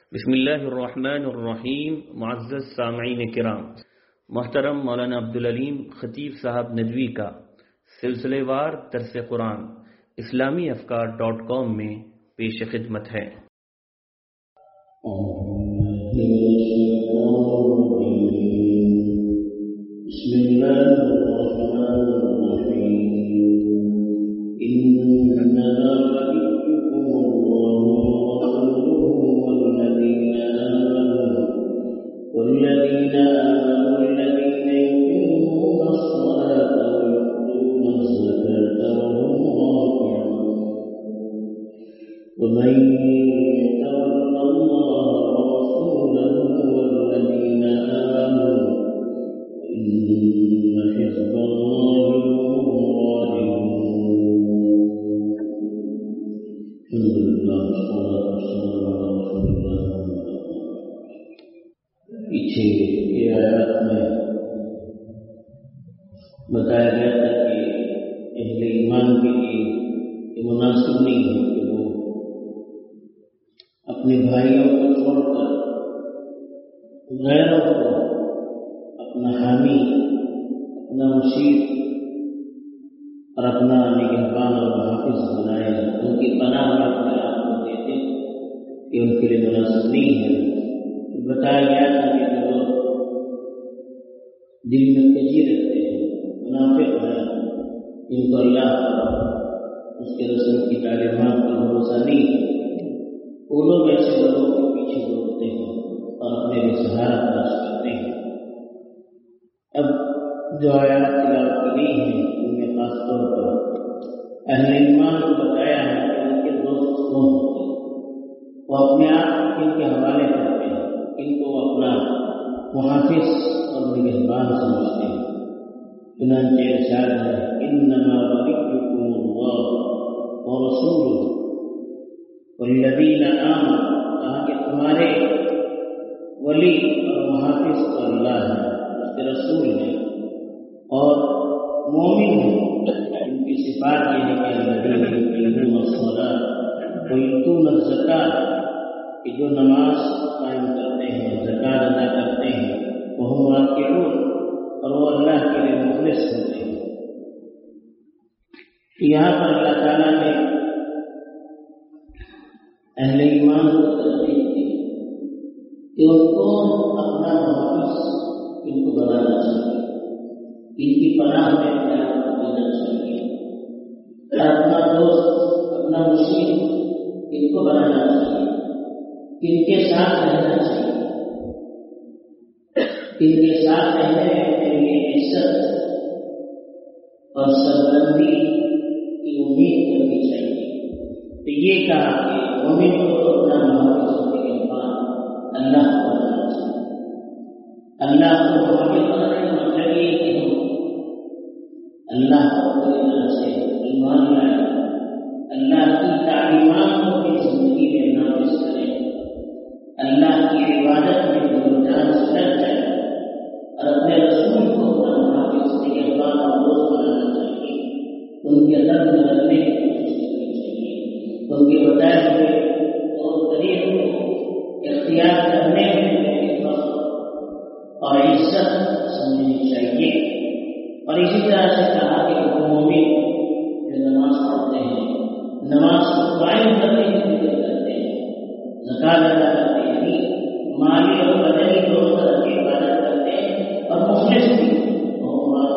بسم اللہ الرحمن الرحیم. معزز سامعین کرام، محترم مولانا عبدالعلیم خطیب صاحب ندوی کا سلسلے وار درس قرآن اسلامیافکار.com میں پیش خدمت ہے. بسم اللہ الرحمن الرحیم. انما وليكم الله والذين آمنوا الذين يقيمون الصلاة ويؤتون الزكاة وهم راكعون. ومن يتول الله ورسوله والذين آمنوا إن حزب الله هم الغالبون. الحمد لله والصلاة والسلام على رسول الله. پیچھے کے آیات میں بتایا گیا تھا کہ اہل ایمان کے لیے یہ مناسب نہیں ہے کہ وہ اپنے بھائیوں کو چھوڑ کر غیروں کو اپنا حامی، اپنا مشیر اور اپنا نگہبان اور محافظ بنائے، ان کی پناہ میں اپنے آپ کو دیتے، کہ ان کے لیے مناسب نہیں ہے. بتایا گیا تھا کہ جو لوگ دل میں کجی رکھتے ہیں، منافق ہیں، جن کو اللہ اس کے رسول کی تعلیمات پر بھروسہ نہیں ہے، وہ لوگ ایسے لوگوں کے پیچھے دوڑتے ہیں اور اپنے لیے سہارا تلاش کرتے ہیں. اب جو آیات تلاوت کی گئی ہیں ان میں خاص طور پر اہل ایمان کو بتایا ہے کہ ان کے دوست کون ہوتے ہیں. وہ اپنے آپ ان کے حوالے کرتے ہیں، ان کو اپنا محافظ اور نگہبان سمجھتے ہیں. چنانچہ ارشاد ہے انما وليكم الله ورسوله والذین آمنوا، کہا کہ تمہارے ولی اور محافظ تو اللہ ہے، اس کے رسول ہے اور مومن ہے. ان کی صفات یہ ہے کہ الذین یقیمون الصلاۃ ویؤتون الزکاۃ، کہ جو نماز قائم کرتے ہیں، زکات ادا کرتے ہیں، وہم راکعون، اور وہ اللہ کے لیے مخلص ہوتے ہیں. یہاں پر اللہ تعالیٰ نے اہل ایمان کو ترغیب دی کہ ان کو اپنا محافظ ان کو بنانا چاہیے، ان کی پناہ میں اختیار دینا چاہیے، اپنا دوست، اپنا مشیر ان کو بنانا چاہیے، ان کے ساتھ رہنا چاہیے، ان کے ساتھ رہنے کے لیے عزت اور سربلندی کی امید کرنی چاہیے. تو یہ کہا کہ مومن کو اپنا محافظ ہونے کے بعد اللہ کو بنانا چاہیے. اللہ کو محافظ بنانے کا مطلب یہ کہ ہم اللہ کو پوری طرح سے ایمان لائیں، اللہ کی تعلیمات کو اپنی زندگی میں نافذ کریں، اللہ کی عبادت میں جان سے لگ جائے اور اپنے رسول کو اپنا محافظ نگہبان اور دوست بنانا چاہیے. ان کے رنگ میں رکھنے کی کوشش کرنی چاہیے، ان کے بتائے ہوئے اور طریقوں کو اختیار کرنے میں فخر اور عزت سمجھنی چاہیے. اور اسی طرح سے کہا کہ وہ مومن جو نماز پڑھتے ہیں، نماز کو قائم کرنے کی فکر کرتے ہیں، زکات ادا کرتے ہیں، مالی اور بدنی دونوں طرح کی عبادت کرتے ہیں، اور مخلص بھی وہ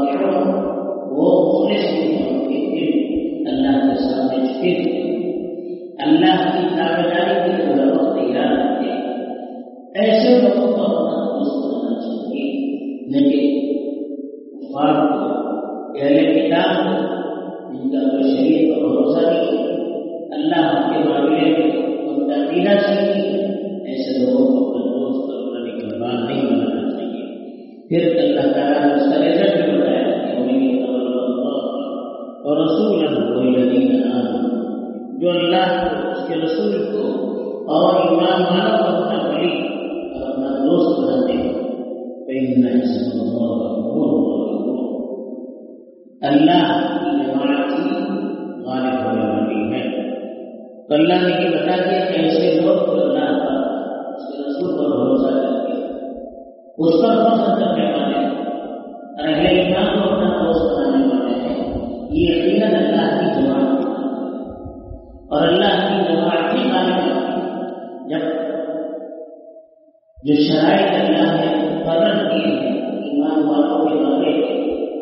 مخلص بھی اللہ کے سامنے جھکے ہوئے اللہ کی تابعداری کے لیے ہر وقت تیار رہتے ہیں. ایسے لوگوں کو اپنا دوست بنانا چاہیے، لیکن کفار کو، اہل کتاب کو، جن کا کوئی شریعت پر بھروسہ نہیں، اللہ کے معاملے میں ان کا عقیدہ صحیح، ایسے لوگوں کو اپنا دوست اور اپنا نگہبان نہیں بنانا چاہیے. پھر اللہ تعالیٰ نے اس کا رزق بھی بتایا کہ ومن یتول اللہ ورسولہ والذین آمنوا، جو اللہ کو، اس کے رسول کو اور ایمان والوں کو اپنا ولی اور اپنا دوست بناتے ہیں، فإن حزب اللہ هم الغالبون، اللہ کی جماعت ہی غالب ہونے والی ہے. تو اللہ نے یہ بتا دیا کہ ایسے لوگ اللہ کا اس پر فخر کرنے والے اور اہل ایمان کو اپنا دوست بنانے والے ہیں، یہ یقیناً اللہ کی جماعت اور اللہ کی جماعت کی غالب ہے۔ جب جو شرائط اللہ نے مقرر کی ہے ایمان والوں کے بارے میں،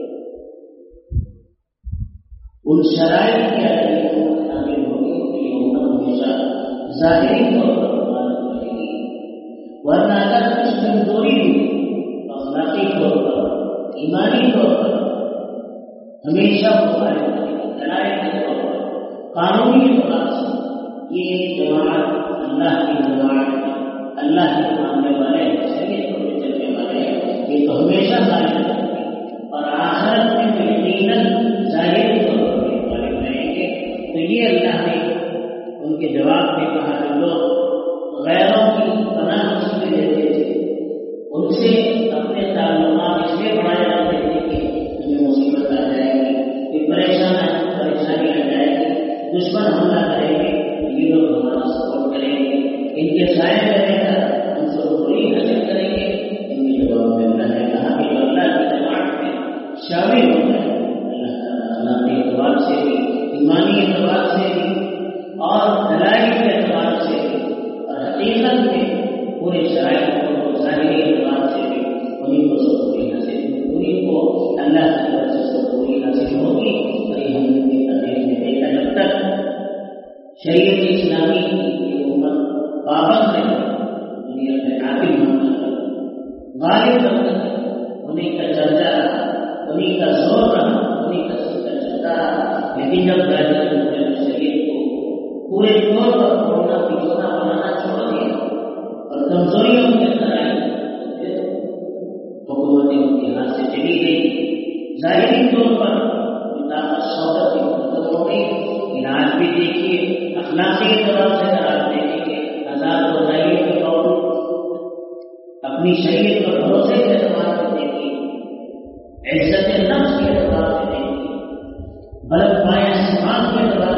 ان شرائط کی اگر امت شامل ہوگی تو یہ امت ہمیشہ ظاہری طور پر غالب رہے گی، ورنہ اگر کچھ کمزوری ہوئی اخلاقی طور پر، ایمانی طور پر، ہمیشہ وہ غالب رہے گی۔ دلائل کے طور پر، قانونی اعتبار سے یہ جماعت اللہ کی جماعت ہے، اللہ کے ماننے والے ہیں، شریعت پر چلنے والے ہیں، یہ تو ہمیشہ غالب رہیں گے، اور آخرت میں تو یقیناً ظاہری طور پر غالب رہیں گے۔ تو یہ اللہ نے ان کے جواب میں کہا جو لوگ غیروں کی پناہ اس لیے لیتے تھے، ان سے اپنے تعلقات اس لیے بڑھائے جاتے تھے کہ ہمیں مصیبت آ جائے گی، کہ پریشانی آ جائے گی، دشمن حملہ کریں گے، یہ لوگ ہمارا سپورٹ کریں گے، ان کے سائے رہنے کا ہم سے پوری حاصل کریں گے۔ ان کے جواب میں اللہ نے کہا کہ جو اللہ کی جماعت میں شامل ہوتا ہے، اللہ تعالیٰ اخلاقی اعتبار سے بھی، ایمانی اعتبار سے بھی، اور دلائل کے اعتبار سے بھی، اور حقیقت میں پورے شرائط کو ظاہری اعتبار سے بھی انہیں کو سب پوری حاصل، انہیں کو اللہ کی طرف سے سب پوری حاصل ہوگی۔ اور یہ ہم نے تاریخ میں دیکھا، جب تک شریعت اسلامی کی یہ امت پابند ہے، دنیا میں عادل بنتا ہے، غالب بنتا ہے، انہیں کا چرچا رہا، انہیں کا زور رہا، انہیں کا سلسلہ چلتا رہا۔ لیکن جب غیر شریعت کو پورے طور پر توڑنا پیچھنا بنانا چھوڑ دیا اور کمزوریوں کے اندر آئی، تو پھر حکومتیں ان کے ہاتھ سے چلی گئی، ظاہری طور پر طاقت شوقت بھی ختم ہو گئی۔ علاج بھی دیکھیے، اخلاقی اعتبار سے قرار دینے کے آزاد و ظاہری کے باوجود اپنی شریعت پر بھروسے کے اعتبار سے دیکھیے، عزت نفس کے اعتبار سے دیکھیے، بلد پایا صفات کے اعتبار